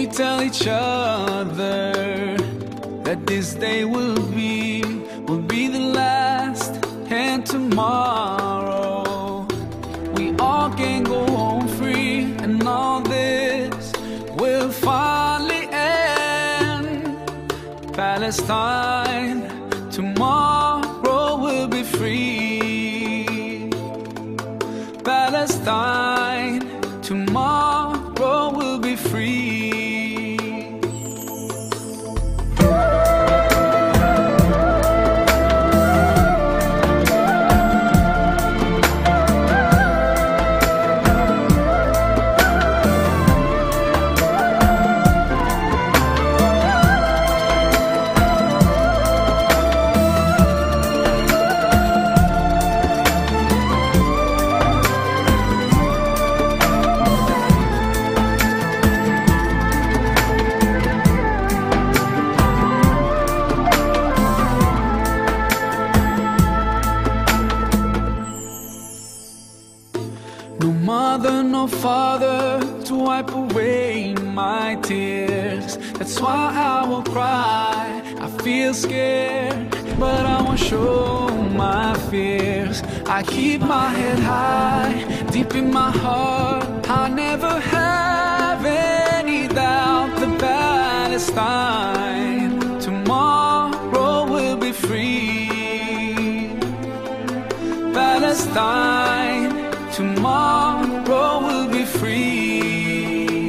tell each other that this day will be the last, and tomorrow we all can go home free, and all this will finally end. Palestine, tomorrow will be free. Palestine, tomorrow will be free. No mother, no father to wipe away my tears. That's why I will cry. I feel scared, but I won't show my fears. I keep my head high, deep in my heart. I never have any doubt that Palestine tomorrow will be free. Palestine, tomorrow will be free.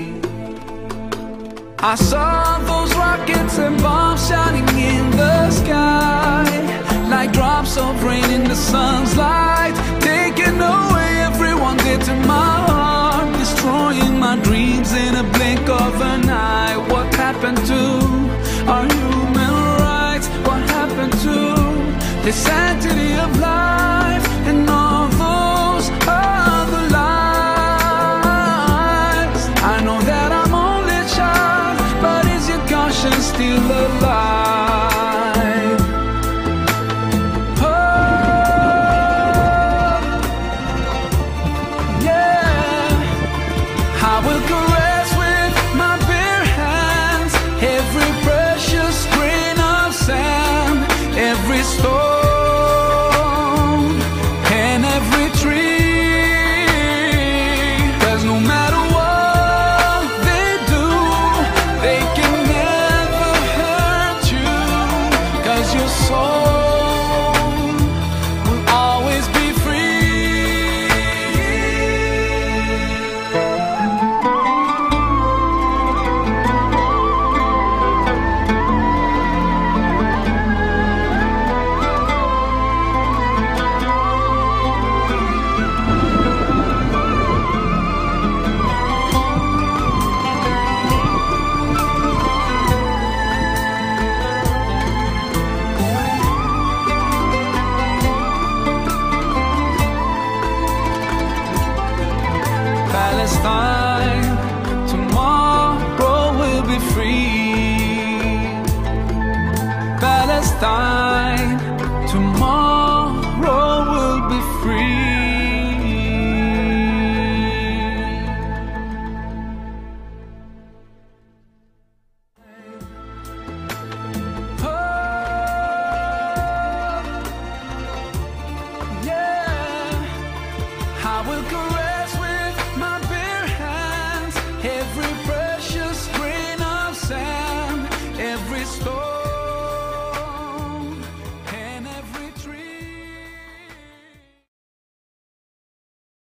I saw those rockets and bombs shining in the sky, like drops of rain in the sun's light, taking away everyone dear to my heart, destroying my dreams in a blink of an eye. What happened to our human rights? What happened to the sanctity of life and all those other lives? I know that I'm only a child, but is your conscience still alive? Oh, yeah. I will caress with my bare hands every precious grain of sand, every stone and every tree. 'Cause no matter what they do, they can never hurt you. 'Cause your soul will always be free. Palestine, tomorrow will be free. Palestine,